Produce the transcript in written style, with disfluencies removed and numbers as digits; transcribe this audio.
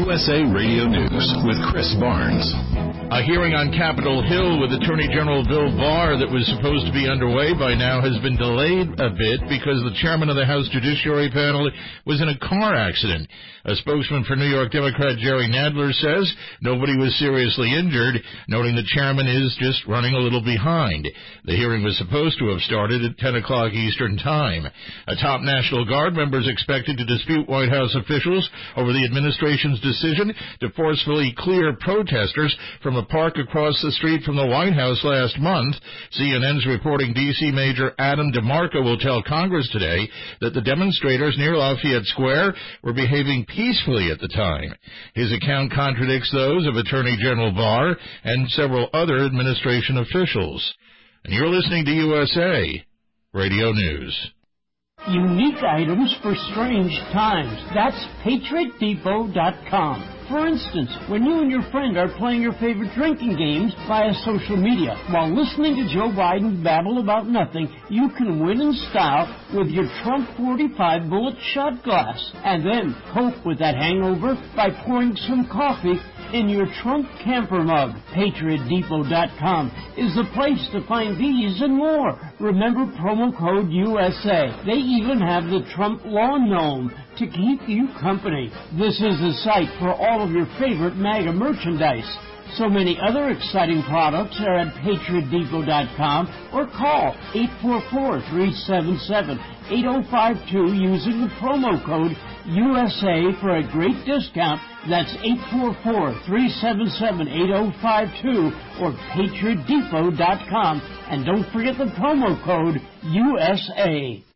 USA Radio News with Chris Barnes. A hearing on Capitol Hill with Attorney General Bill Barr that was supposed to be underway by now has been delayed a bit because the chairman of the House Judiciary Panel was in a car accident. A spokesman for New York Democrat Jerry Nadler says nobody was seriously injured, noting the chairman is just running a little behind. The hearing was supposed to have started at 10 o'clock Eastern Time. A top National Guard member is expected to dispute White House officials over the administration's decision to forcefully clear protesters from a park across the street from the White House last month. CNN's reporting D.C. Major Adam DeMarco will tell Congress today that the demonstrators near Lafayette Square were behaving peacefully at the time. His account contradicts those of Attorney General Barr and several other administration officials. And you're listening to USA Radio News. Unique items for strange times. That's PatriotDepot.com. For instance, when you and your friend are playing your favorite drinking games via social media while listening to Joe Biden babble about nothing, you can win in style with your Trump 45 bullet shot glass. And then cope with that hangover by pouring some coffee in your Trump camper mug. PatriotDepot.com is the place to find these and more. Remember promo code USA. They even have the Trump Lawn Gnome to keep you company. This is the site for all of your favorite MAGA merchandise. So many other exciting products are at PatriotDepot.com or call 844-377-8052 using the promo code USA for a great discount. That's 844-377-8052 or PatriotDepot.com. And don't forget the promo code USA.